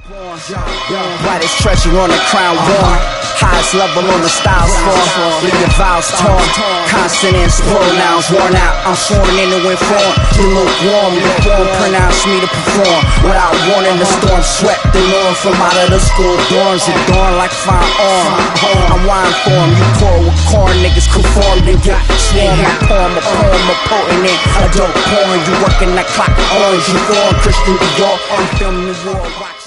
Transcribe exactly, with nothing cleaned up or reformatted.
Brightest treasure on the crown worn, highest level on the styles form. Leave your vows torn, constant and spoiled nouns worn out. I'm sworn in and informed. You lukewarm, you born, pronounce me to perform. Without warning, the storm swept the norm from out of the school dorms. Adorned like fine arm. I'm wine form, you pour with corn, niggas conformed and get swarm. I poem, a poem, a potent and a dope porn. You working that clock orange, you born Christian Dior. I'm filming the war.